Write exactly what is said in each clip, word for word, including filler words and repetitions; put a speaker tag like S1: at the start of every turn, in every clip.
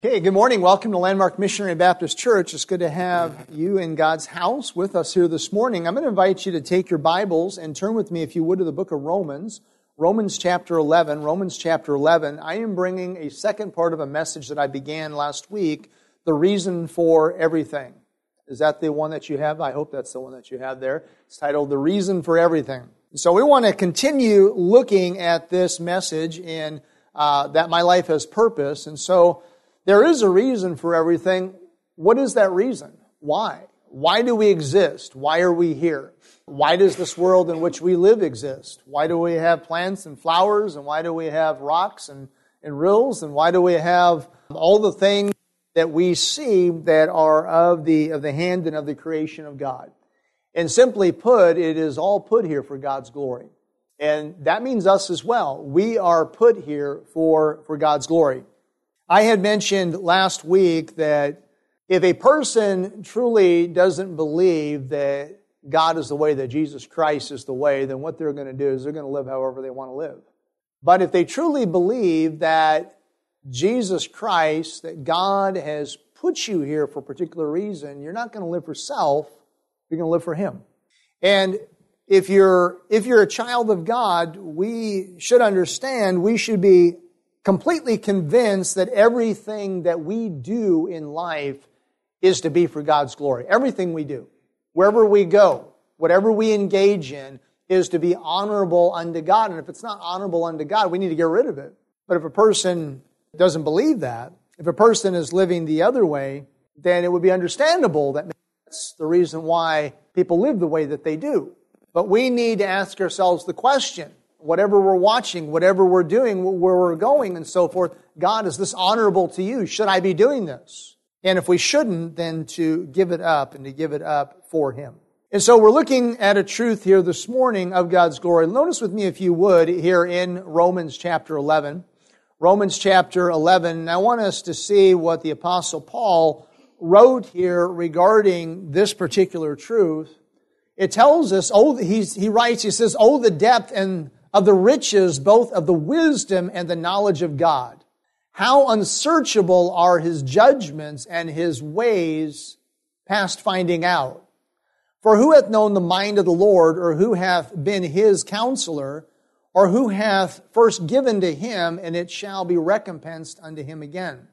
S1: Okay, good morning. Welcome to Landmark Missionary Baptist Church. It's good to have you in God's house with us here this morning. I'm going to invite you to take your Bibles and turn with me, if you would, to the book of Romans. Romans chapter eleven. Romans chapter eleven. I am bringing a second part of a message that I began last week, the reason for everything. Is that the one that you have? I hope that's the one that you have there. It's titled, The Reason for Everything. So we want to continue looking at this message in uh, that my life has purpose. And so there is a reason for everything. What is that reason? Why? Why do we exist? Why are we here? Why does this world in which we live exist? Why do we have plants and flowers? And why do we have rocks and, and rills? And why do we have all the things that we see that are of the, of the hand and of the creation of God? And simply put, it is all put here for God's glory. And that means us as well. We are put here for, for God's glory. I had mentioned last week that if a person truly doesn't believe that God is the way, that Jesus Christ is the way, then what they're going to do is they're going to live however they want to live. But if they truly believe that Jesus Christ, that God has put you here for a particular reason, you're not going to live for self, you're going to live for Him. And if you're, if you're a child of God, we should understand, we should be completely convinced that everything that we do in life is to be for God's glory. Everything we do, wherever we go, whatever we engage in, is to be honorable unto God. And if it's not honorable unto God, we need to get rid of it. But if a person doesn't believe that, if a person is living the other way, then it would be understandable that that's the reason why people live the way that they do. But we need to ask ourselves the question, whatever we're watching, whatever we're doing, where we're going and so forth, God, is this honorable to you? Should I be doing this? And if we shouldn't, then to give it up and to give it up for Him. And so we're looking at a truth here this morning of God's glory. Notice with me, if you would, here in Romans chapter eleven. Romans chapter eleven. I want us to see what the Apostle Paul wrote here regarding this particular truth. It tells us, oh, he's, he writes, he says, oh, the depth and of the riches, both of the wisdom and the knowledge of God. How unsearchable are His judgments and His ways past finding out. For who hath known the mind of the Lord, or who hath been His counselor, or who hath first given to Him, and it shall be recompensed unto Him again?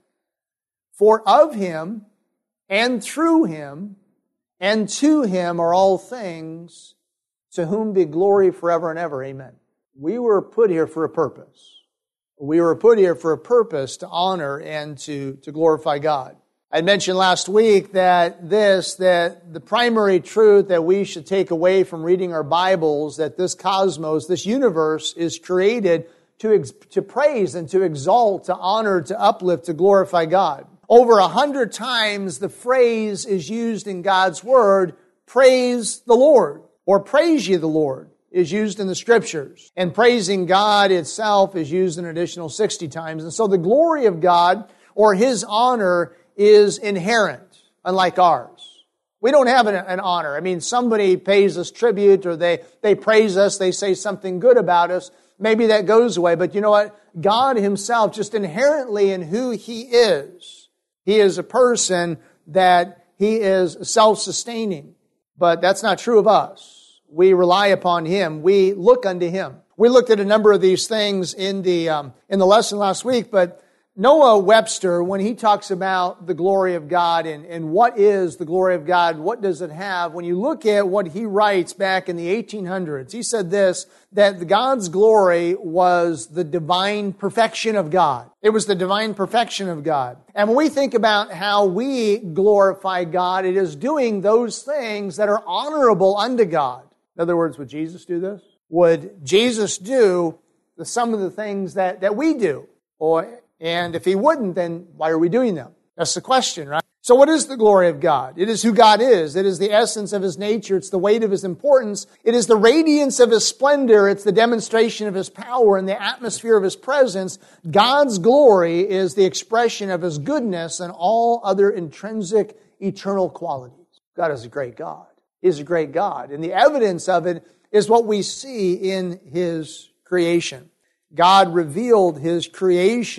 S1: For of Him, and through Him, and to Him are all things, to whom be glory forever and ever. Amen. We were put here for a purpose. We were put here for a purpose to honor and to, to glorify God. I mentioned last week that this, that the primary truth that we should take away from reading our Bibles, that this cosmos, this universe is created to, to praise and to exalt, to honor, to uplift, to glorify God. Over a hundred times the phrase is used in God's Word, praise the Lord, or praise ye the Lord, is used in the Scriptures. And praising God itself is used an additional sixty times. And so the glory of God, or His honor, is inherent, unlike ours. We don't have an, an honor. I mean, somebody pays us tribute, or they, they praise us, they say something good about us. Maybe that goes away. But you know what? God Himself, just inherently in who He is, He is a person that He is self-sustaining. But that's not true of us. We rely upon Him. We look unto Him. We looked at a number of these things in the um, in the lesson last week, but Noah Webster, when he talks about the glory of God and, and what is the glory of God, what does it have, when you look at what he writes back in the eighteen hundreds, he said this, that God's glory was the divine perfection of God. It was the divine perfection of God. And when we think about how we glorify God, it is doing those things that are honorable unto God. In other words, would Jesus do this? Would Jesus do the, some of the things that, that we do? Or, and if He wouldn't, then why are we doing them? That's the question, right? So what is the glory of God? It is who God is. It is the essence of His nature. It's the weight of His importance. It is the radiance of His splendor. It's the demonstration of His power and the atmosphere of His presence. God's glory is the expression of His goodness and all other intrinsic eternal qualities. God is a great God. He is a great God. And the evidence of it is what we see in His creation. God revealed His creation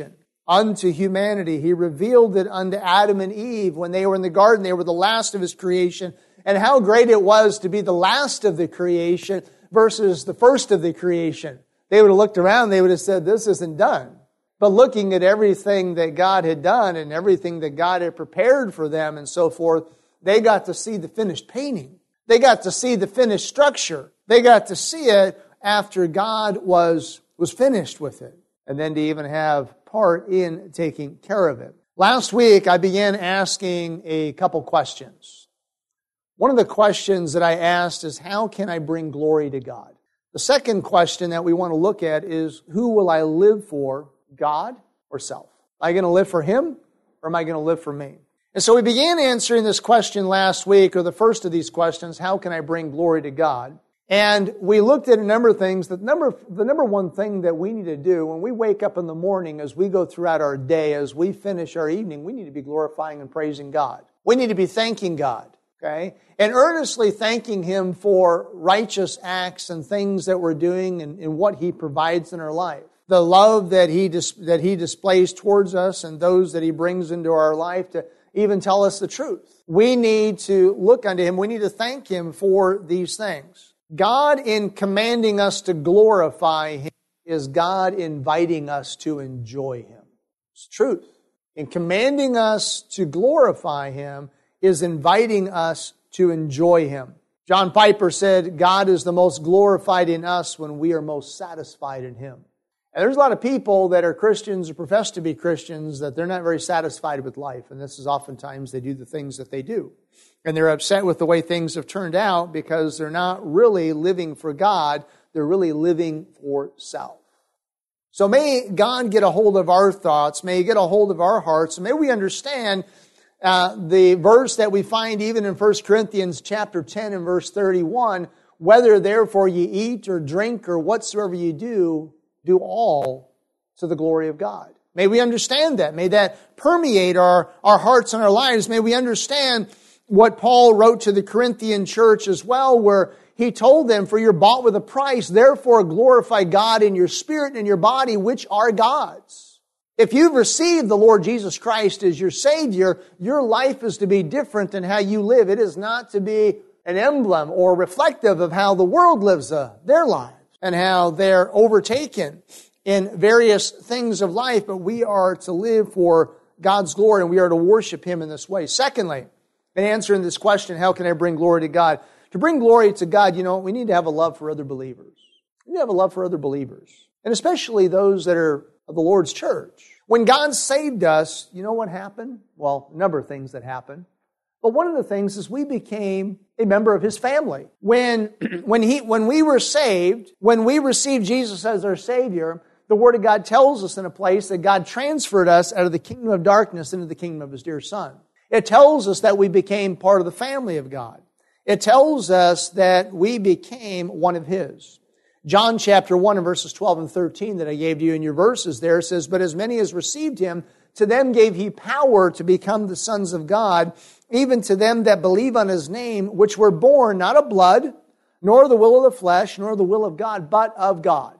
S1: unto humanity. He revealed it unto Adam and Eve when they were in the garden. They were the last of His creation. And how great it was to be the last of the creation versus the first of the creation. They would have looked around, they would have said, this isn't done. But looking at everything that God had done and everything that God had prepared for them and so forth, they got to see the finished painting. They got to see the finished structure. They got to see it after God was, was finished with it. And then to even have part in taking care of it. Last week, I began asking a couple questions. One of the questions that I asked is, how can I bring glory to God? The second question that we want to look at is, who will I live for, God or self? Am I going to live for Him or am I going to live for me? And so we began answering this question last week, or the first of these questions, how can I bring glory to God? And we looked at a number of things. The number, the number one thing that we need to do when we wake up in the morning, as we go throughout our day, as we finish our evening, we need to be glorifying and praising God. We need to be thanking God, okay? And earnestly thanking Him for righteous acts and things that we're doing and, and what He provides in our life. The love that He dis, that He displays towards us and those that He brings into our life to even tell us the truth. We need to look unto Him. We need to thank Him for these things. God, in commanding us to glorify Him, is God inviting us to enjoy Him. It's truth. In commanding us to glorify Him is inviting us to enjoy Him. John Piper said, God is the most glorified in us when we are most satisfied in Him. And there's a lot of people that are Christians or profess to be Christians that they're not very satisfied with life. And this is oftentimes they do the things that they do. And they're upset with the way things have turned out because they're not really living for God. They're really living for self. So may God get a hold of our thoughts. May He get a hold of our hearts. And may we understand uh, the verse that we find even in First Corinthians chapter ten and verse thirty-one. Whether therefore ye eat or drink or whatsoever ye do, do all to the glory of God. May we understand that. May that permeate our, our hearts and our lives. May we understand what Paul wrote to the Corinthian church as well, where he told them, for you're bought with a price, therefore glorify God in your spirit and in your body, which are God's. If you've received the Lord Jesus Christ as your Savior, your life is to be different than how you live. It is not to be an emblem or reflective of how the world lives uh, their lives and how they're overtaken in various things of life, but we are to live for God's glory and we are to worship Him in this way. Secondly, in answering this question, how can I bring glory to God? To bring glory to God, you know, we need to have a love for other believers. We need to have a love for other believers, and especially those that are of the Lord's church. When God saved us, you know what happened? Well, a number of things that happened. But one of the things is we became a member of His family. When, when, he, when we were saved, when we received Jesus as our Savior, the Word of God tells us in a place that God transferred us out of the kingdom of darkness into the kingdom of His dear Son. It tells us that we became part of the family of God. It tells us that we became one of His. John chapter one and verses twelve and thirteen that I gave to you in your verses there says, but as many as received Him, to them gave He power to become the sons of God, even to them that believe on His name, which were born not of blood, nor the will of the flesh, nor the will of God, but of God.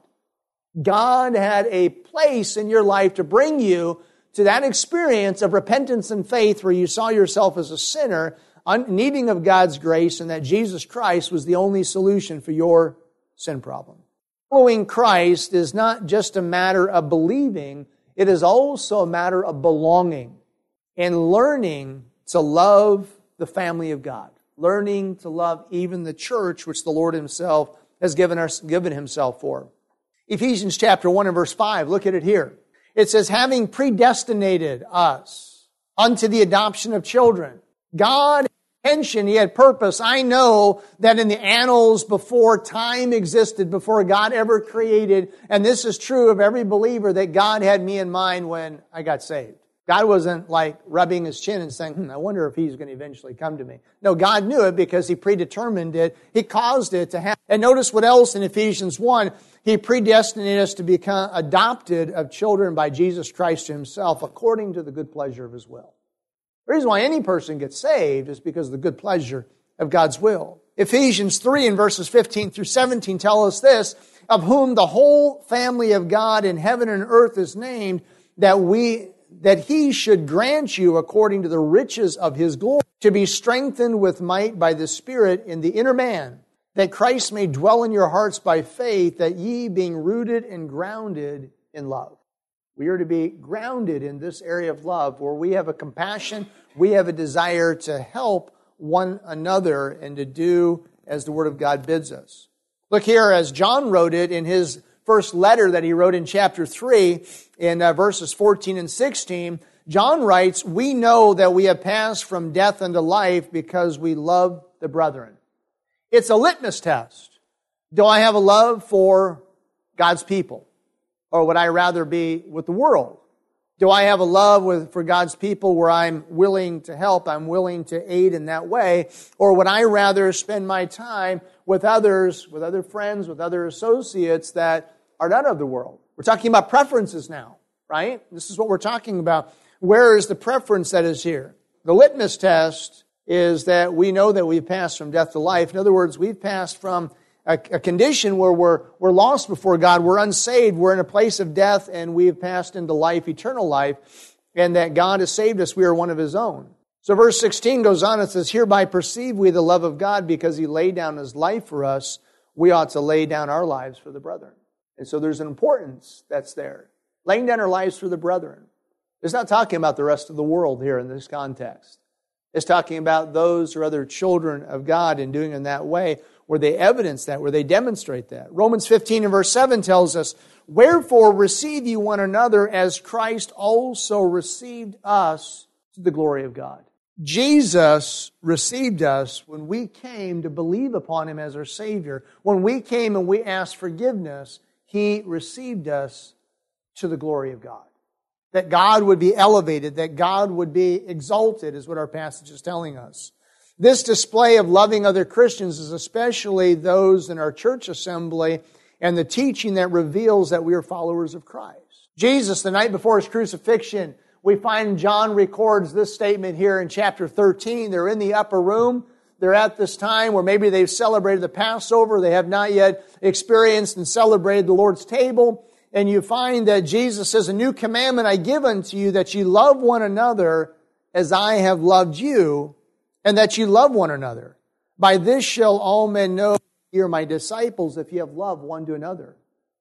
S1: God had a place in your life to bring you to that experience of repentance and faith where you saw yourself as a sinner, needing of God's grace, and that Jesus Christ was the only solution for your sin problem. Following Christ is not just a matter of believing, it is also a matter of belonging and learning to love the family of God, learning to love even the church which the Lord Himself has given us, given Himself for. Ephesians chapter one and verse five, look at it here. It says, having predestinated us unto the adoption of children. God had intention, He had purpose. I know that in the annals before time existed, before God ever created, and this is true of every believer, that God had me in mind when I got saved. God wasn't like rubbing His chin and saying, hmm, I wonder if He's going to eventually come to me. No, God knew it because He predetermined it. He caused it to happen. And notice what else in Ephesians one. He predestinated us to become adopted of children by Jesus Christ Himself according to the good pleasure of His will. The reason why any person gets saved is because of the good pleasure of God's will. Ephesians three and verses fifteen through seventeen tell us this, of whom the whole family of God in heaven and earth is named, that we that he should grant you according to the riches of his glory, to be strengthened with might by the Spirit in the inner man, that Christ may dwell in your hearts by faith, that ye being rooted and grounded in love. We are to be grounded in this area of love where we have a compassion, we have a desire to help one another and to do as the Word of God bids us. Look here, as John wrote it in his first letter that he wrote in chapter three, in uh, verses fourteen and sixteen, John writes, we know that we have passed from death unto life because we love the brethren. It's a litmus test. Do I have a love for God's people? Or would I rather be with the world? Do I have a love with, for God's people where I'm willing to help, I'm willing to aid in that way? Or would I rather spend my time with others, with other friends, with other associates that are not of the world? We're talking about preferences now, right? This is what we're talking about. Where is the preference that is here? The litmus test is that we know that we've passed from death to life. In other words, we've passed from a, a condition where we're, we're lost before God, we're unsaved, we're in a place of death, and we've passed into life, eternal life, and that God has saved us, we are one of His own. So verse sixteen goes on, it says, hereby perceive we the love of God, because He laid down His life for us, we ought to lay down our lives for the brethren. And so there's an importance that's there. Laying down our lives for the brethren. It's not talking about the rest of the world here in this context. It's talking about those or other children of God and doing it in that way where they evidence that, where they demonstrate that. Romans fifteen and verse seven tells us, wherefore receive ye one another as Christ also received us to the glory of God. Jesus received us when we came to believe upon Him as our Savior. When we came and we asked forgiveness, He received us to the glory of God. That God would be elevated, that God would be exalted is what our passage is telling us. This display of loving other Christians is especially those in our church assembly and the teaching that reveals that we are followers of Christ. Jesus, the night before His crucifixion, we find John records this statement here in chapter thirteen. They're in the upper room. They're at this time where maybe they've celebrated the Passover. They have not yet experienced and celebrated the Lord's table. And you find that Jesus says, a new commandment I give unto you, that you love one another as I have loved you, and that you love one another. By this shall all men know ye are my disciples, if you have love one to another.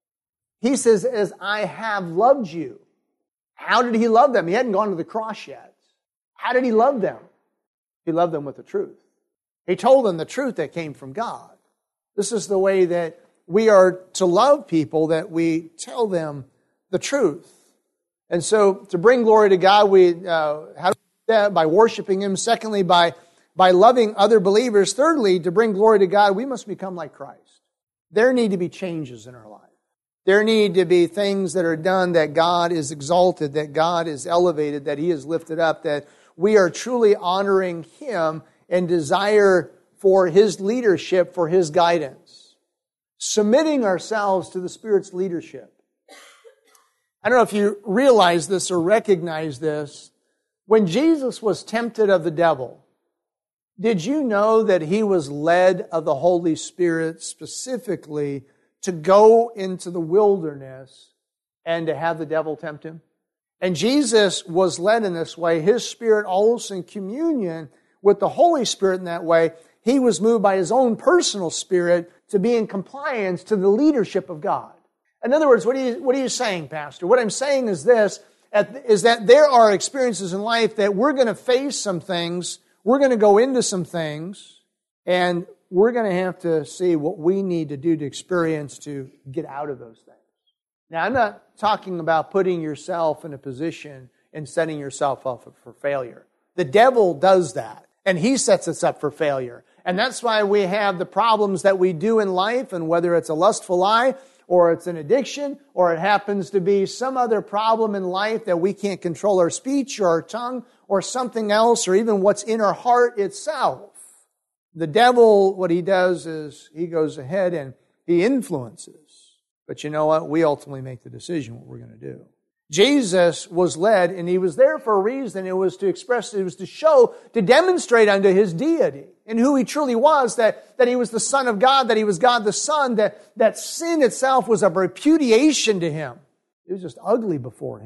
S1: He says, as I have loved you. How did He love them? He hadn't gone to the cross yet. How did He love them? He loved them with the truth. He told them the truth that came from God. This is the way that we are to love people, that we tell them the truth. And so to bring glory to God, we uh, how do we do that? By worshiping Him. Secondly, by, by loving other believers. Thirdly, to bring glory to God, we must become like Christ. There need to be changes in our life. There need to be things that are done that God is exalted, that God is elevated, that He is lifted up, that we are truly honoring Him and desire for His leadership, for His guidance. Submitting ourselves to the Spirit's leadership. I don't know if you realize this or recognize this. When Jesus was tempted of the devil, did you know that He was led of the Holy Spirit specifically to go into the wilderness and to have the devil tempt Him? And Jesus was led in this way. His Spirit also in communion with the Holy Spirit in that way. He was moved by His own personal spirit to be in compliance to the leadership of God. In other words, what are you, what are you saying, Pastor? What I'm saying is this, is that there are experiences in life that we're going to face some things, we're going to go into some things, and we're going to have to see what we need to do to experience to get out of those things. Now, I'm not talking about putting yourself in a position and setting yourself up for failure. The devil does that, and he sets us up for failure. And that's why we have the problems that we do in life, and whether it's a lustful eye, or it's an addiction, or it happens to be some other problem in life that we can't control our speech or our tongue, or something else, or even what's in our heart itself. The devil, what he does is he goes ahead and he influences. But you know what? We ultimately make the decision what we're going to do. Jesus was led, and He was there for a reason. It was to express, it was to show, to demonstrate unto His deity and who He truly was, that, that He was the Son of God, that He was God the Son, that, that sin itself was a repudiation to Him. It was just ugly before Him.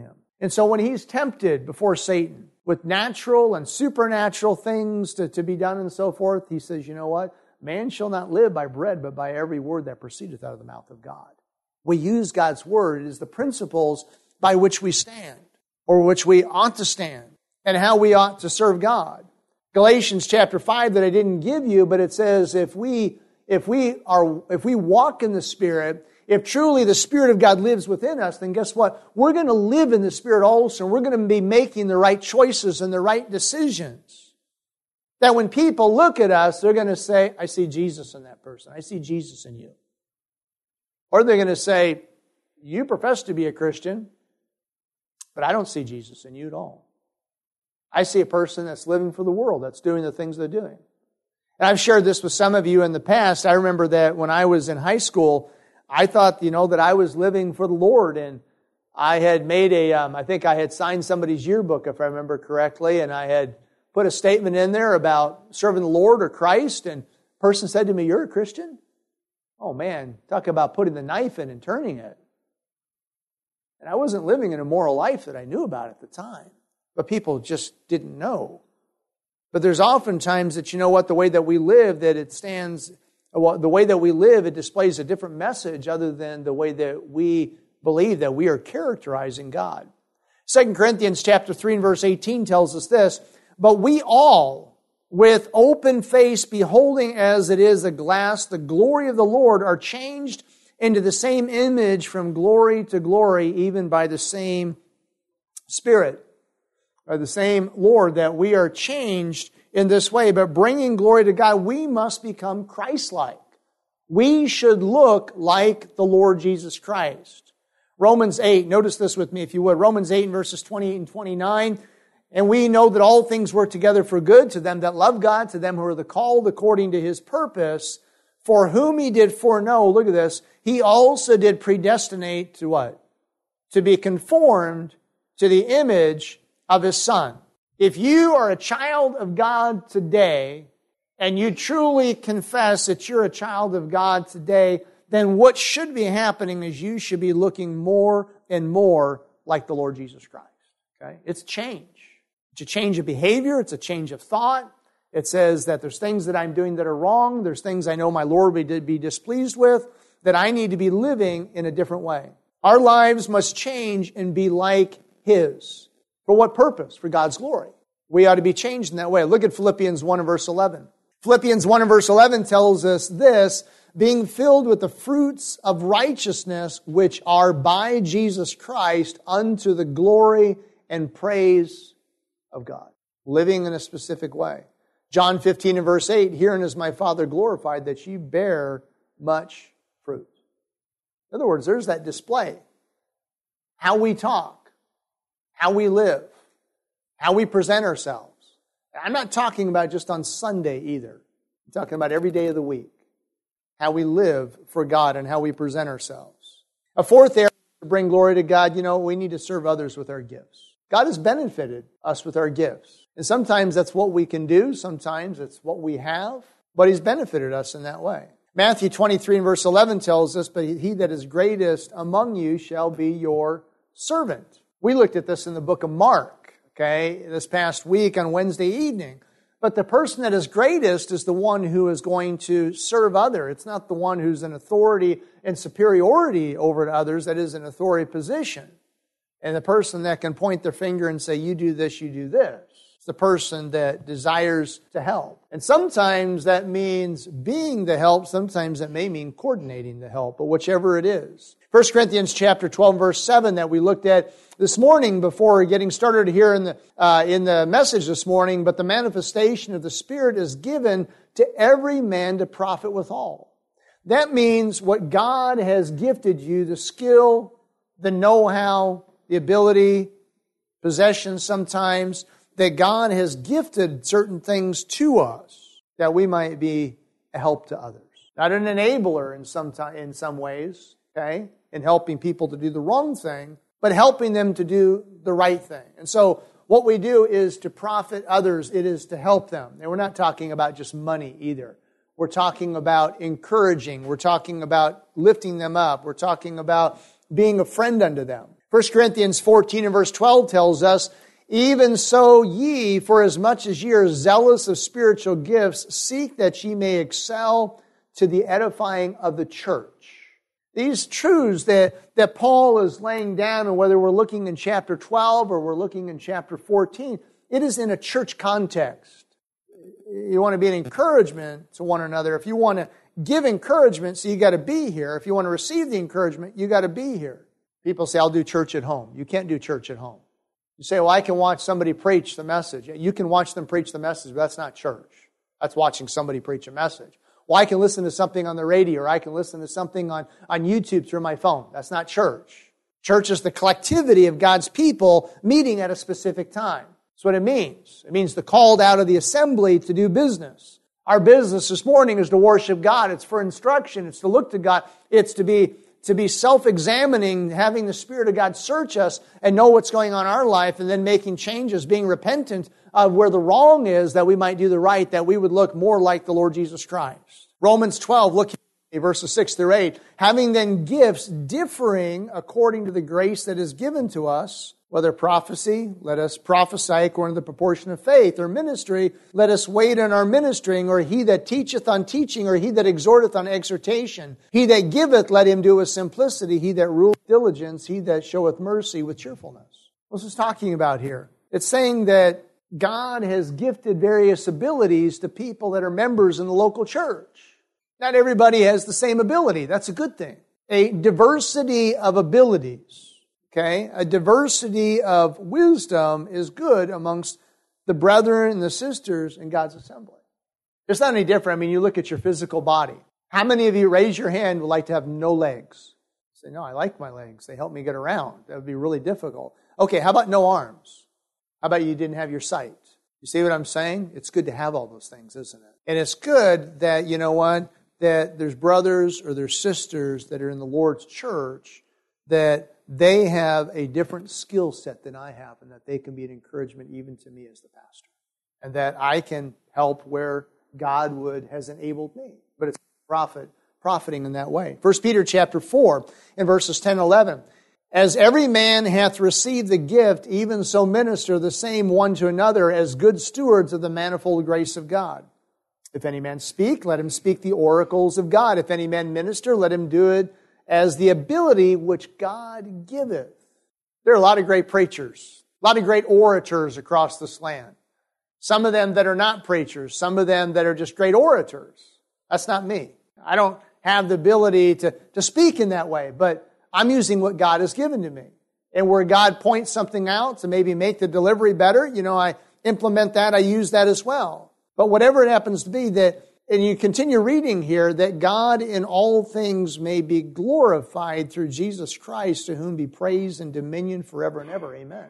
S1: And so when he's tempted before Satan with natural and supernatural things to, to be done and so forth, he says, you know what? Man shall not live by bread, but by every word that proceedeth out of the mouth of God. We use God's word as the principles by which we stand, or which we ought to stand, and how we ought to serve God. Galatians chapter five that I didn't give you, but it says if we if we are if we walk in the Spirit, if truly the Spirit of God lives within us, then guess what? We're going to live in the Spirit also, and we're going to be making the right choices and the right decisions. That when people look at us, they're going to say, I see Jesus in that person. I see Jesus in you. Or they're going to say, you profess to be a Christian, but I don't see Jesus in you at all. I see a person that's living for the world, that's doing the things they're doing. And I've shared this with some of you in the past. I remember that when I was in high school, I thought, you know, that I was living for the Lord, and I had made a, um, I think I had signed somebody's yearbook, if I remember correctly, and I had put a statement in there about serving the Lord or Christ, and a person said to me, you're a Christian? Oh man, talk about putting the knife in and turning it. And I wasn't living an immoral life that I knew about at the time, but people just didn't know. But there's often times that, you know what, the way that we live, that it stands, well, the way that we live, it displays a different message other than the way that we believe that we are characterizing God. Second Corinthians chapter three and verse eighteen tells us this, but we all, with open face, beholding as it is a glass, the glory of the Lord, are changed into the same image from glory to glory, even by the same Spirit, or the same Lord, that we are changed in this way. But bringing glory to God, we must become Christ-like. We should look like the Lord Jesus Christ. Romans eight, notice this with me if you would. Romans eight verses twenty-eight and twenty-nine. And we know that all things work together for good to them that love God, to them who are the called according to His purpose, for whom He did foreknow, look at this, He also did predestinate to what? To be conformed to the image of His Son. If you are a child of God today, and you truly confess that you're a child of God today, then what should be happening is you should be looking more and more like the Lord Jesus Christ. Okay? It's change. It's a change of behavior. It's a change of thought. It says that there's things that I'm doing that are wrong. There's things I know my Lord would be displeased with, that I need to be living in a different way. Our lives must change and be like His. For what purpose? For God's glory. We ought to be changed in that way. Look at Philippians one and verse eleven. Philippians one and verse eleven tells us this, being filled with the fruits of righteousness, which are by Jesus Christ unto the glory and praise of God. Living in a specific way. John fifteen and verse eight, herein is my Father glorified, that ye bear much fruit. In other words, there's that display. How we talk, how we live, how we present ourselves. I'm not talking about just on Sunday either. I'm talking about every day of the week. How we live for God and how we present ourselves. A fourth area to bring glory to God, you know, we need to serve others with our gifts. God has benefited us with our gifts. And sometimes that's what we can do. Sometimes it's what we have. But He's benefited us in that way. Matthew twenty-three and verse eleven tells us, but he that is greatest among you shall be your servant. We looked at this in the book of Mark, okay, this past week on Wednesday evening. But the person that is greatest is the one who is going to serve others. It's not the one who's in authority and superiority over others that is an authority position. And the person that can point their finger and say, you do this, you do this. It's the person that desires to help. And sometimes that means being the help. Sometimes that may mean coordinating the help. But whichever it is. First Corinthians chapter twelve, verse seven that we looked at this morning before getting started here in the, uh, in the message this morning. But the manifestation of the Spirit is given to every man to profit withal. That means what God has gifted you, the skill, the know-how, the ability, possessions sometimes, that God has gifted certain things to us that we might be a help to others. Not an enabler in some time, in some ways, okay, in helping people to do the wrong thing, but helping them to do the right thing. And so what we do is to profit others. It is to help them. And we're not talking about just money either. We're talking about encouraging. We're talking about lifting them up. We're talking about being a friend unto them. First Corinthians fourteen and verse twelve tells us, even so ye, for as much as ye are zealous of spiritual gifts, seek that ye may excel to the edifying of the church. These truths that, that Paul is laying down, and whether we're looking in chapter twelve or we're looking in chapter fourteen, it is in a church context. You want to be an encouragement to one another. If you want to give encouragement, so you got to be here. If you want to receive the encouragement, you got to be here. People say, I'll do church at home. You can't do church at home. You say, well, I can watch somebody preach the message. You can watch them preach the message, but that's not church. That's watching somebody preach a message. Well, I can listen to something on the radio, or I can listen to something on, on YouTube through my phone. That's not church. Church is the collectivity of God's people meeting at a specific time. That's what it means. It means the called out of the assembly to do business. Our business this morning is to worship God. It's for instruction. It's to look to God. It's to be to be self-examining, having the Spirit of God search us and know what's going on in our life, and then making changes, being repentant of where the wrong is, that we might do the right, that we would look more like the Lord Jesus Christ. Romans twelve, look at verses six through eight. Having then gifts differing according to the grace that is given to us, whether prophecy, let us prophesy according to the proportion of faith, or ministry, let us wait on our ministering, or he that teacheth on teaching, or he that exhorteth on exhortation. He that giveth, let him do with simplicity. He that ruleth diligence, he that showeth mercy with cheerfulness. What's this talking about here? It's saying that God has gifted various abilities to people that are members in the local church. Not everybody has the same ability. That's a good thing. A diversity of abilities. Okay, a diversity of wisdom is good amongst the brethren and the sisters in God's assembly. It's not any different. I mean, you look at your physical body. How many of you, raise your hand, would like to have no legs? You say, no, I like my legs. They help me get around. That would be really difficult. Okay, how about no arms? How about you didn't have your sight? You see what I'm saying? It's good to have all those things, isn't it? And it's good that, you know what, that there's brothers or there's sisters that are in the Lord's church that they have a different skill set than I have, and that they can be an encouragement even to me as the pastor. And that I can help where God would has enabled me. But it's profit, profiting in that way. First Peter chapter four, in verses ten and eleven. As every man hath received the gift, even so minister the same one to another as good stewards of the manifold grace of God. If any man speak, let him speak the oracles of God. If any man minister, let him do it as the ability which God giveth. There are a lot of great preachers, a lot of great orators across this land. Some of them that are not preachers, some of them that are just great orators. That's not me. I don't have the ability to, to speak in that way, but I'm using what God has given to me. And where God points something out to maybe make the delivery better, you know, I implement that, I use that as well. But whatever it happens to be, that and you continue reading here, that God in all things may be glorified through Jesus Christ, to whom be praise and dominion forever and ever. Amen.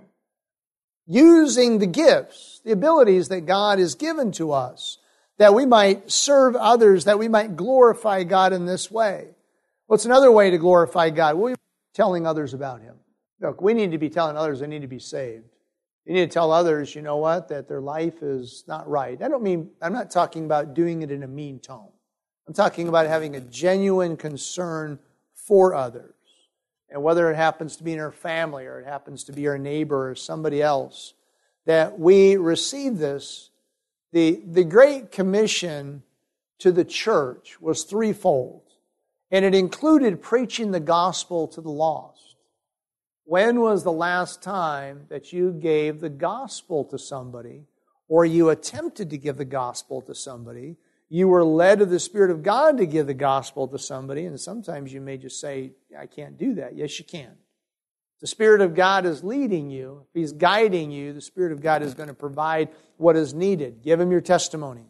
S1: Using the gifts, the abilities that God has given to us, that we might serve others, that we might glorify God in this way. What's another way to glorify God? We're telling others about Him. Look, we need to be telling others they need to be saved. You need to tell others, you know what, that their life is not right. I don't mean, I'm not talking about doing it in a mean tone. I'm talking about having a genuine concern for others. And whether it happens to be in our family or it happens to be our neighbor or somebody else, that we receive this. The, the Great Commission to the church was threefold. And it included preaching the gospel to the lost. When was the last time that you gave the gospel to somebody, or you attempted to give the gospel to somebody? You were led of the Spirit of God to give the gospel to somebody, and sometimes you may just say, I can't do that. Yes, you can. The Spirit of God is leading you. If He's guiding you, the Spirit of God is going to provide what is needed. Give Him your testimony.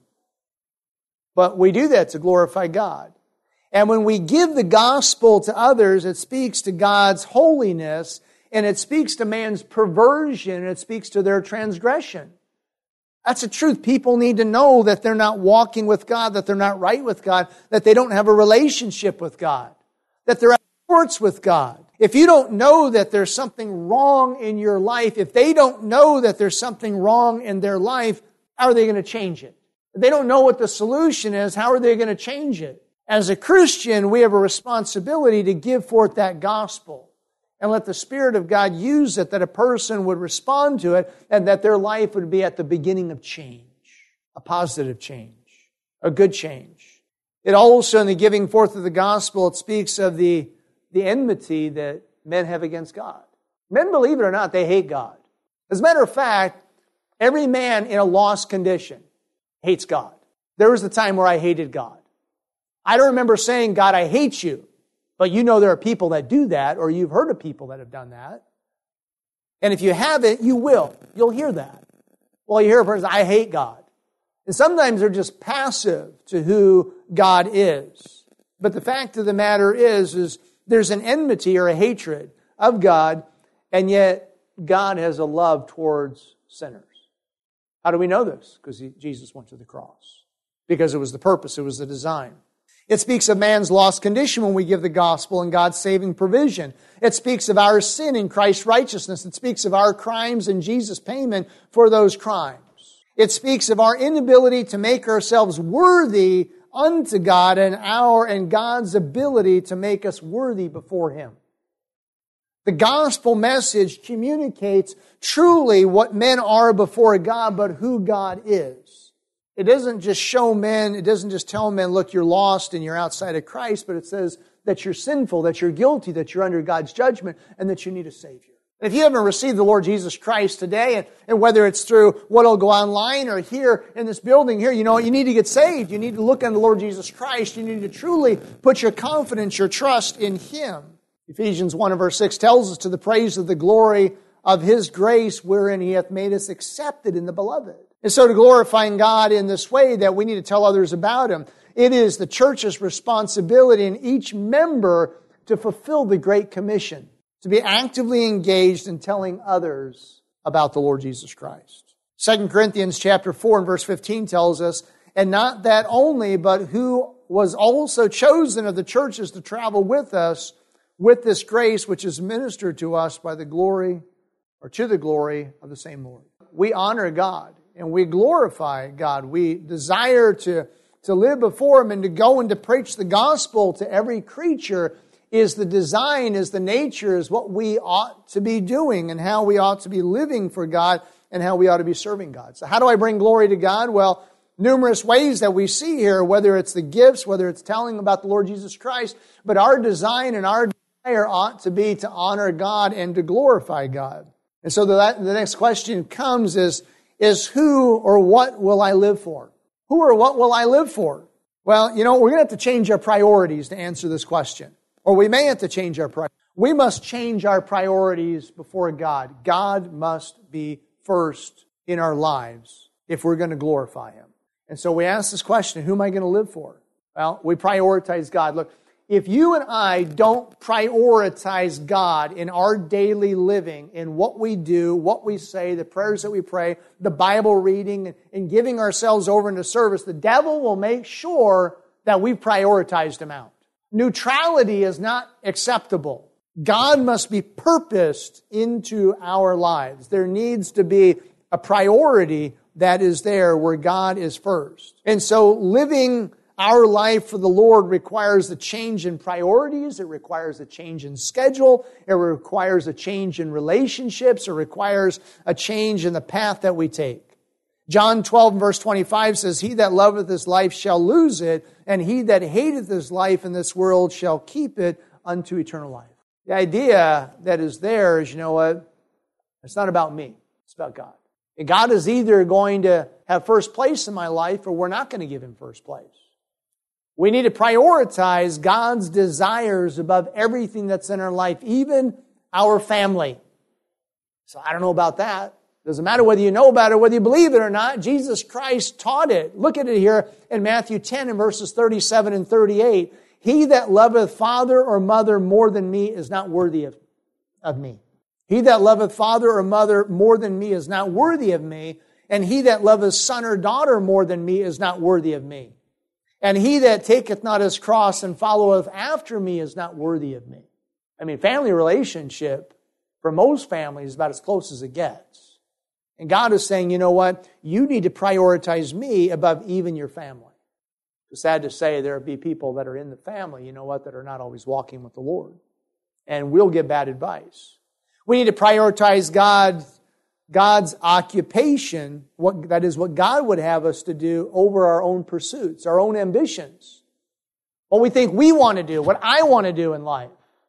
S1: But we do that to glorify God. And when we give the gospel to others, it speaks to God's holiness, and it speaks to man's perversion, and it speaks to their transgression. That's the truth. People need to know that they're not walking with God, that they're not right with God, that they don't have a relationship with God, that they're at sports with God. If you don't know that there's something wrong in your life, if they don't know that there's something wrong in their life, how are they going to change it? If they don't know what the solution is, how are they going to change it? As a Christian, we have a responsibility to give forth that gospel. And let the Spirit of God use it that a person would respond to it and that their life would be at the beginning of change, a positive change, a good change. It also, in the giving forth of the gospel, it speaks of the, the enmity that men have against God. Men, believe it or not, they hate God. As a matter of fact, every man in a lost condition hates God. There was a time where I hated God. I don't remember saying, God, I hate you. But you know there are people that do that, or you've heard of people that have done that. And if you haven't, you will. You'll hear that. Well, you hear a person, I hate God. And sometimes they're just passive to who God is. But the fact of the matter is, is there's an enmity or a hatred of God, and yet God has a love towards sinners. How do we know this? Because Jesus went to the cross. Because it was the purpose, it was the design. It speaks of man's lost condition when we give the gospel and God's saving provision. It speaks of our sin in Christ's righteousness. It speaks of our crimes and Jesus' payment for those crimes. It speaks of our inability to make ourselves worthy unto God and our and God's ability to make us worthy before Him. The gospel message communicates truly what men are before God, but who God is. It doesn't just show men, it doesn't just tell men, look, you're lost and you're outside of Christ, but it says that you're sinful, that you're guilty, that you're under God's judgment, and that you need a Savior. If you haven't received the Lord Jesus Christ today, and, and whether it's through what'll go online or here in this building here, you know, you need to get saved. You need to look on the Lord Jesus Christ. You need to truly put your confidence, your trust in Him. Ephesians one and verse six tells us, to the praise of the glory of His grace, wherein He hath made us accepted in the Beloved. And so to glorifying God in this way that we need to tell others about Him, it is the church's responsibility in each member to fulfill the Great Commission, to be actively engaged in telling others about the Lord Jesus Christ. Second Corinthians chapter four and verse fifteen tells us, and not that only, but who was also chosen of the churches to travel with us with this grace which is ministered to us by the glory, or to the glory of the same Lord. We honor God. And we glorify God. We desire to, to live before Him and to go and to preach the gospel to every creature is the design, is the nature, is what we ought to be doing and how we ought to be living for God and how we ought to be serving God. So how do I bring glory to God? Well, numerous ways that we see here, whether it's the gifts, whether it's telling about the Lord Jesus Christ, but our design and our desire ought to be to honor God and to glorify God. And so the, the next question comes is, is who or what will I live for? Who or what will I live for? Well, you know, we're going to have to change our priorities to answer this question. Or we may have to change our priorities. We must change our priorities before God. God must be first in our lives if we're going to glorify Him. And so we ask this question, who am I going to live for? Well, we prioritize God. Look, if you and I don't prioritize God in our daily living, in what we do, what we say, the prayers that we pray, the Bible reading, and giving ourselves over into service, the devil will make sure that we've prioritized Him out. Neutrality is not acceptable. God must be purposed into our lives. There needs to be a priority that is there where God is first. And so living our life for the Lord requires a change in priorities. It requires a change in schedule. It requires a change in relationships. It requires a change in the path that we take. John twelve verse twenty-five says, He that loveth his life shall lose it, and he that hateth his life in this world shall keep it unto eternal life. The idea that is there is, you know what? It's not about me. It's about God. And God is either going to have first place in my life or we're not going to give Him first place. We need to prioritize God's desires above everything that's in our life, even our family. So I don't know about that. Doesn't matter whether you know about it or whether you believe it or not. Jesus Christ taught it. Look at it here in Matthew ten and verses thirty-seven and thirty-eight. He that loveth father or mother more than me is not worthy of, of me. He that loveth father or mother more than me is not worthy of me. And he that loveth son or daughter more than me is not worthy of me. And he that taketh not his cross and followeth after me is not worthy of me. I mean, family relationship, for most families, is about as close as it gets. And God is saying, you know what? You need to prioritize me above even your family. It's sad to say there be people that are in the family, you know what, that are not always walking with the Lord. and we'll get bad advice. We need to prioritize God, God's occupation, what, that is what God would have us to do, over our own pursuits, our own ambitions. What we think we want to do, what I want to do in life.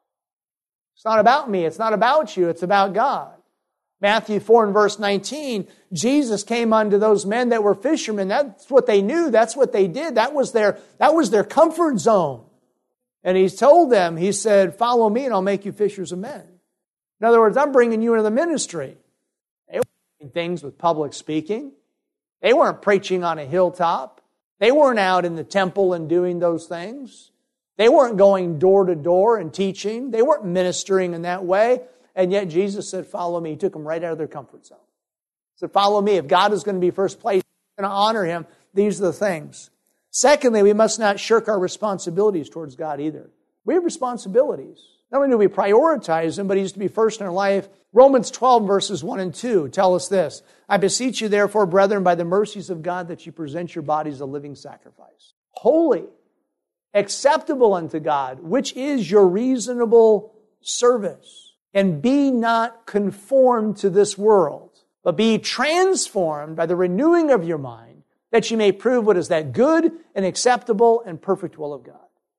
S1: It's not about me, it's not about you, it's about God. Matthew four and verse nineteen, Jesus came unto those men that were fishermen. That's what they knew, that's what they did, that was their, that was their comfort zone. And He told them, He said, follow me and I'll make you fishers of men. In other words, I'm bringing you into the ministry. They weren't doing things with public speaking. They weren't preaching on a hilltop. They weren't out in the temple and doing those things. They weren't going door to door and teaching. They weren't ministering in that way. And yet Jesus said, follow me. He took them right out of their comfort zone. He said, follow me. If God is going to be first place, we're going to honor Him. These are the things. Secondly, we must not shirk our responsibilities towards God either. We have responsibilities. Not only do we prioritize them, but He's to be first in our life. Romans twelve verses one and two tell us this. I beseech you therefore, brethren, by the mercies of God, that you present your bodies a living sacrifice, holy, acceptable unto God, which is your reasonable service. And be not conformed to this world, but be transformed by the renewing of your mind, that you may prove what is that good and acceptable and perfect will of God.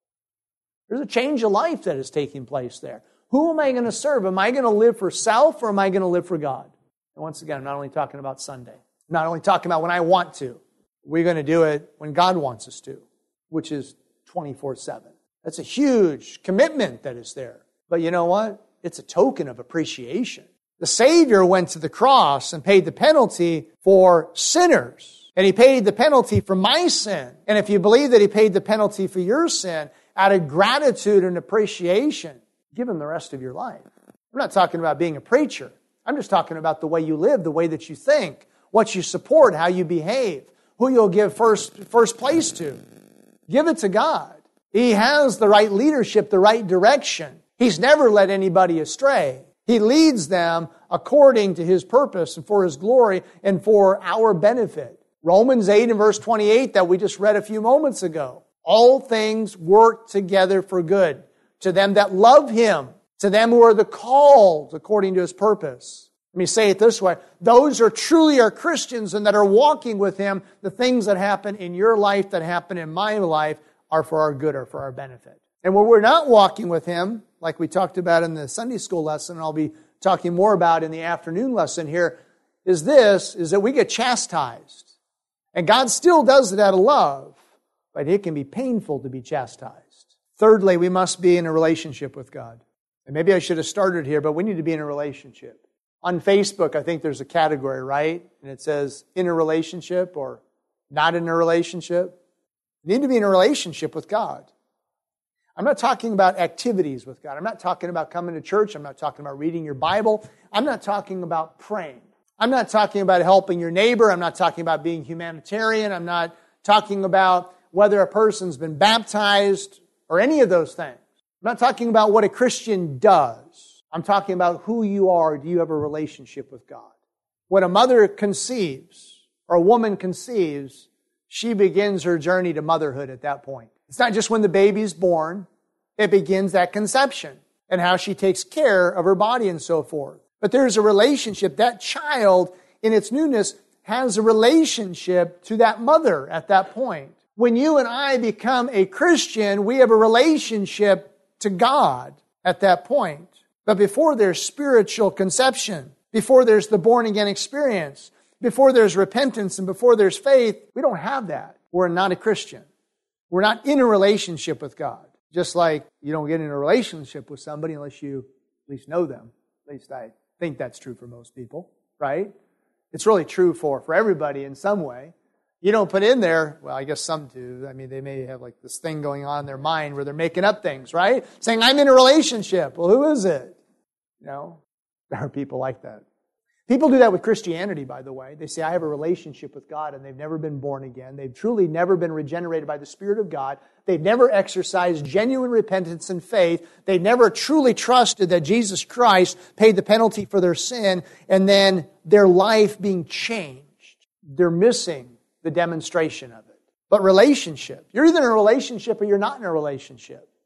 S1: There's a change of life that is taking place there. Who am I going to serve? Am I going to live for self, or am I going to live for God? And once again, I'm not only talking about Sunday. I'm not only talking about when I want to. We're going to do it when God wants us to, which is twenty-four seven. That's a huge commitment that is there. But you know what? It's a token of appreciation. The Savior went to the cross and paid the penalty for sinners. And He paid the penalty for my sin. And if you believe that He paid the penalty for your sin, out of gratitude and appreciation, give Him the rest of your life. I'm not talking about being a preacher. I'm just talking about the way you live, the way that you think, what you support, how you behave, who you'll give first, first place to. Give it to God. He has the right leadership, the right direction. He's never led anybody astray. He leads them according to His purpose and for His glory and for our benefit. Romans eight and verse twenty-eight that we just read a few moments ago. All things work together for good to them that love Him, to them who are the called according to His purpose. Let me say it this way. Those who truly are Christians and that are walking with Him, the things that happen in your life, that happen in my life, are for our good or for our benefit. And when we're not walking with Him, like we talked about in the Sunday school lesson, and I'll be talking more about in the afternoon lesson here, is this, is that we get chastised. And God still does it out of love, but it can be painful to be chastised. Thirdly, we must be in a relationship with God. And maybe I should have started here, but we need to be in a relationship. On Facebook, I think there's a category, right? And it says in a relationship or not in a relationship. You need to be in a relationship with God. I'm not talking about activities with God. I'm not talking about coming to church. I'm not talking about reading your Bible. I'm not talking about praying. I'm not talking about helping your neighbor. I'm not talking about being humanitarian. I'm not talking about whether a person's been baptized or any of those things. I'm not talking about what a Christian does. I'm talking about who you are. Do you have a relationship with God? When a mother conceives or a woman conceives, she begins her journey to motherhood at that point. It's not just when the baby's born. It begins at conception and how she takes care of her body and so forth. But there's a relationship. That child, in its newness, has a relationship to that mother at that point. When you and I become a Christian, we have a relationship to God at that point. But before there's spiritual conception, before there's the born-again experience, before there's repentance and before there's faith, we don't have that. We're not a Christian. We're not in a relationship with God. Just like you don't get in a relationship with somebody unless you at least know them. At least I think that's true for most people, right? It's really true for, for everybody in some way. You don't put in there, well, I guess some do. I mean, they may have like this thing going on in their mind where they're making up things, right? Saying, I'm in a relationship. Well, who is it? You know, there are people like that. People do that with Christianity, by the way. They say, I have a relationship with God, and they've never been born again. They've truly never been regenerated by the Spirit of God. They've never exercised genuine repentance and faith. They've never truly trusted that Jesus Christ paid the penalty for their sin, and then their life being changed. They're missing the demonstration of it. But relationship. You're either in a relationship or you're not in a relationship.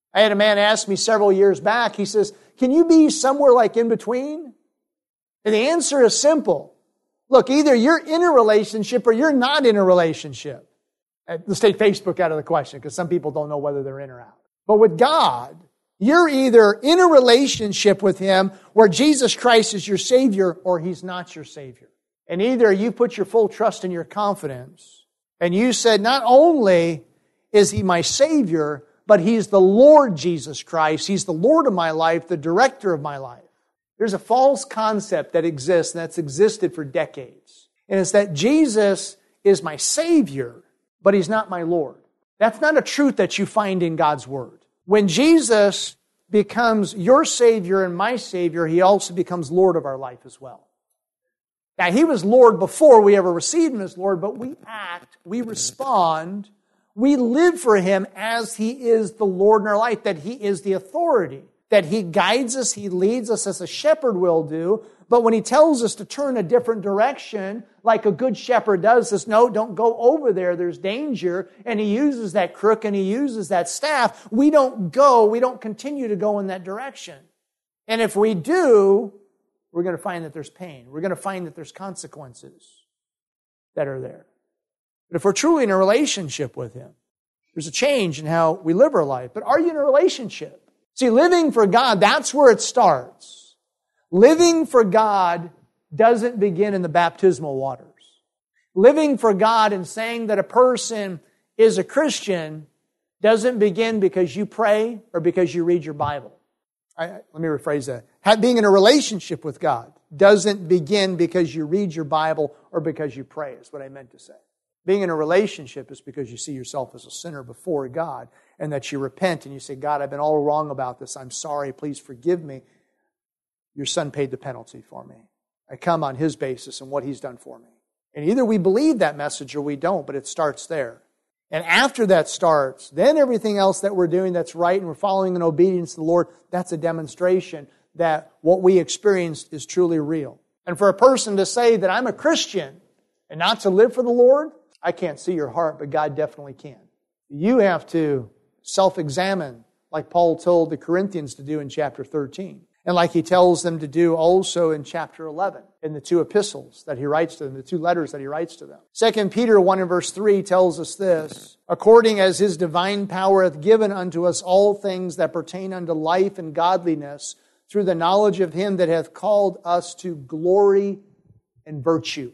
S1: I had a man ask me several years back, he says, can you be somewhere like in between? And the answer is simple. Look, either you're in a relationship or you're not in a relationship. Let's take Facebook out of the question because some people don't know whether they're in or out. But with God, you're either in a relationship with Him where Jesus Christ is your Savior or He's not your Savior. And either you put your full trust and your confidence and you said, not only is He my Savior, but He's the Lord Jesus Christ. He's the Lord of my life, the director of my life. There's a false concept that exists and that's existed for decades. And it's that Jesus is my Savior, but He's not my Lord. That's not a truth that you find in God's Word. When Jesus becomes your Savior and my Savior, He also becomes Lord of our life as well. Now, He was Lord before we ever received Him as Lord, but we act, we respond, we live for Him as He is the Lord in our life, that He is the authority, that He guides us, He leads us as a shepherd will do. But when He tells us to turn a different direction, like a good shepherd does, says, no, don't go over there, there's danger, and He uses that crook and He uses that staff, we don't go, we don't continue to go in that direction. And if we do, we're going to find that there's pain. We're going to find that there's consequences that are there. But if we're truly in a relationship with Him, there's a change in how we live our life. But are you in a relationship? See, living for God, that's where it starts. Living for God doesn't begin in the baptismal waters. Living for God and saying that a person is a Christian doesn't begin because you pray or because you read your Bible. I, let me rephrase that. Being in a relationship with God doesn't begin because you read your Bible or because you pray, is what I meant to say. Being in a relationship is because you see yourself as a sinner before God and that you repent and you say, God, I've been all wrong about this. I'm sorry. Please forgive me. Your Son paid the penalty for me. I come on His basis and what He's done for me. And either we believe that message or we don't, but it starts there. And after that starts, then everything else that we're doing that's right and we're following in obedience to the Lord, that's a demonstration that what we experienced is truly real. And for a person to say that I'm a Christian and not to live for the Lord, I can't see your heart, but God definitely can. You have to self-examine like Paul told the Corinthians to do in chapter thirteen. And like he tells them to do also in chapter eleven, in the two epistles that he writes to them, the two letters that he writes to them. Second Peter one and verse three tells us this, according as His divine power hath given unto us all things that pertain unto life and godliness, through the knowledge of Him that hath called us to glory and virtue.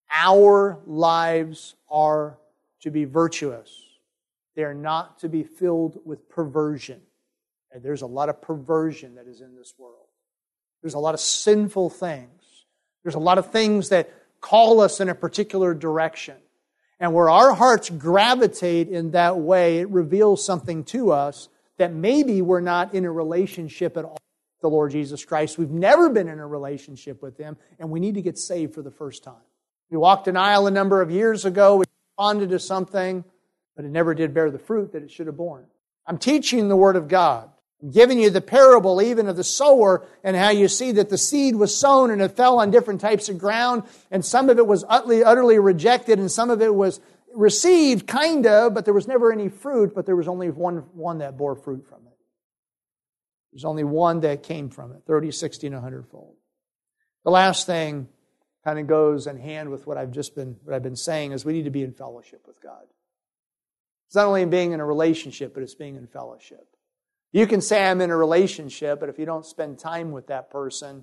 S1: Our lives are to be virtuous. They are not to be filled with perversion. And there's a lot of perversion that is in this world. There's a lot of sinful things. There's a lot of things that call us in a particular direction. And where our hearts gravitate in that way, it reveals something to us that maybe we're not in a relationship at all with the Lord Jesus Christ. We've never been in a relationship with Him, and we need to get saved for the first time. We walked an aisle a number of years ago, we responded to something, but it never did bear the fruit that it should have borne. I'm teaching the Word of God. I'm giving you the parable even of the sower and how you see that the seed was sown and it fell on different types of ground, and some of it was utterly, utterly rejected and some of it was received, kind of, but there was never any fruit, but there was only one, one that bore fruit from it. There's only one that came from it, thirty, sixty, and a hundred fold. The last thing kind of goes in hand with what I've just been, what I've been saying is we need to be in fellowship with God. It's not only being in a relationship, but it's being in fellowship. You can say I'm in a relationship, but if you don't spend time with that person,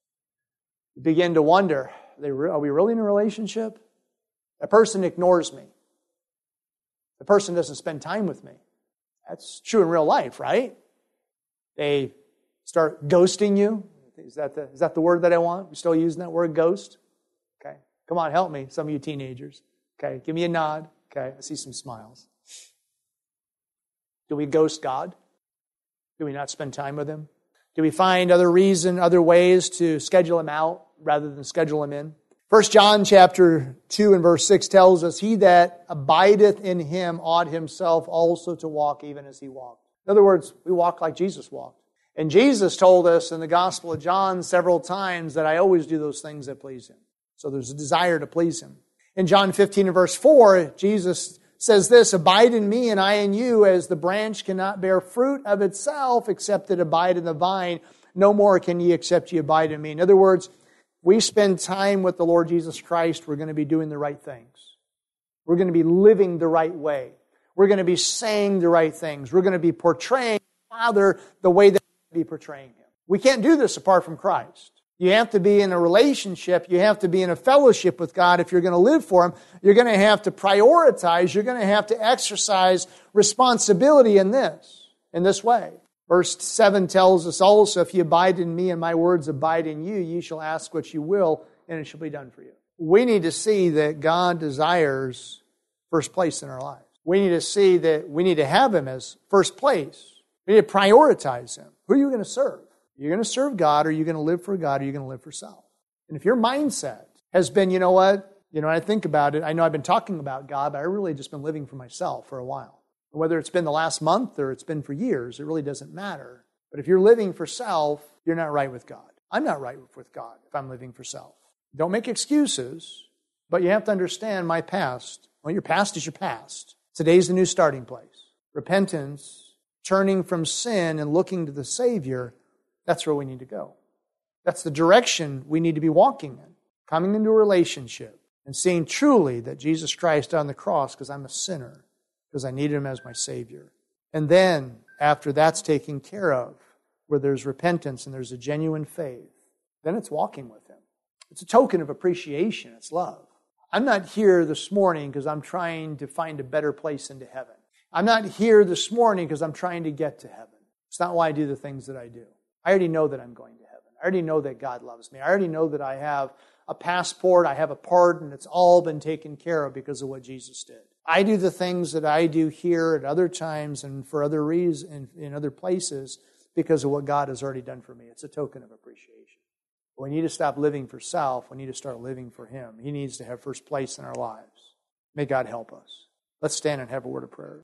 S1: you begin to wonder, are we really in a relationship? That person ignores me. The person doesn't spend time with me. That's true in real life, right? They start ghosting you. Is that the, is that the word that I want? You still using that word, ghost? Okay. Come on, help me, some of you teenagers. Okay, give me a nod. Okay, I see some smiles. Do we ghost God? Do we not spend time with Him? Do we find other reason, other ways to schedule Him out rather than schedule Him in? First John chapter two and verse six tells us, He that abideth in Him ought himself also to walk even as He walked. In other words, we walk like Jesus walked. And Jesus told us in the Gospel of John several times that I always do those things that please Him. So there's a desire to please Him. In John fifteen and verse four, Jesus says this, abide in me and I in you, as the branch cannot bear fruit of itself except it abide in the vine. No more can ye except ye abide in me. In other words, we spend time with the Lord Jesus Christ, we're going to be doing the right things. We're going to be living the right way. We're going to be saying the right things. We're going to be portraying Father the way that we be portraying Him. We can't do this apart from Christ. You have to be in a relationship. You have to be in a fellowship with God if you're going to live for Him. You're going to have to prioritize. You're going to have to exercise responsibility in this, in this way. Verse seven tells us also, if you abide in me and my words abide in you, ye shall ask what you will, and it shall be done for you. We need to see that God desires first place in our lives. We need to see that we need to have Him as first place. We need to prioritize Him. Who are you going to serve? You're going to serve God, or are you going to live for God, or are you going to live for self? And if your mindset has been, you know what, you know, I think about it, I know I've been talking about God, but I really just been living for myself for a while. Whether it's been the last month or it's been for years, it really doesn't matter. But if you're living for self, you're not right with God. I'm not right with God if I'm living for self. Don't make excuses, but you have to understand my past. Well, your past is your past. Today's the new starting place. Repentance, turning from sin and looking to the Savior, that's where we need to go. That's the direction we need to be walking in. Coming into a relationship and seeing truly that Jesus Christ on the cross, because I'm a sinner, because I needed Him as my Savior. And then, after that's taken care of, where there's repentance and there's a genuine faith, then it's walking with Him. It's a token of appreciation. It's love. I'm not here this morning because I'm trying to find a better place into heaven. I'm not here this morning because I'm trying to get to heaven. It's not why I do the things that I do. I already know that I'm going to heaven. I already know that God loves me. I already know that I have a passport, I have a pardon. It's all been taken care of because of what Jesus did. I do the things that I do here at other times and for other reasons in other places because of what God has already done for me. It's a token of appreciation. We need to stop living for self. We need to start living for Him. He needs to have first place in our lives. May God help us. Let's stand and have a word of prayer.